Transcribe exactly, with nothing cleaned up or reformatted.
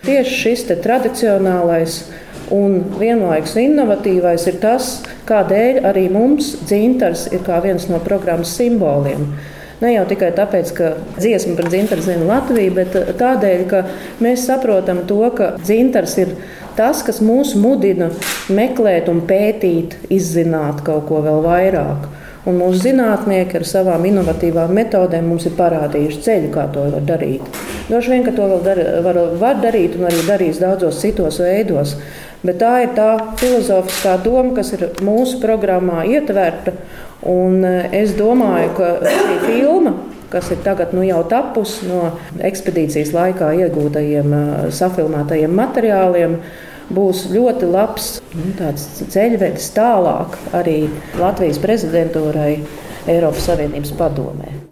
tieši šis te tradicionālais un vienlaikus innovatīvais ir tas, kādēļ arī mums dzintars ir kā viens no programmas simboliem. Ne jau tikai tāpēc, ka dziesma par dzintaru zina Latviju, bet tādēļ, ka mēs saprotam to, ka dzintars ir tas, kas mūs mudina meklēt un pētīt, izzināt kaut ko vēl vairāk. Un mūsu zinātnieki ar savām inovatīvām metodēm mums ir parādījuši ceļu, kā to var darīt. Droši vien, ka to vēl dar, var, var darīt un arī darīs daudzos citos veidos. Bet tā ir tā filozofiskā doma, kas ir mūsu programmā ietverta. Un es domāju, ka šī filma, kas ir tagad nu, jau tapusi no ekspedīcijas laikā iegūtajiem safilmētajiem materiāliem, būs ļoti labs nu, ceļvedis tālāk arī Latvijas prezidentūrai Eiropas Savienības padomē.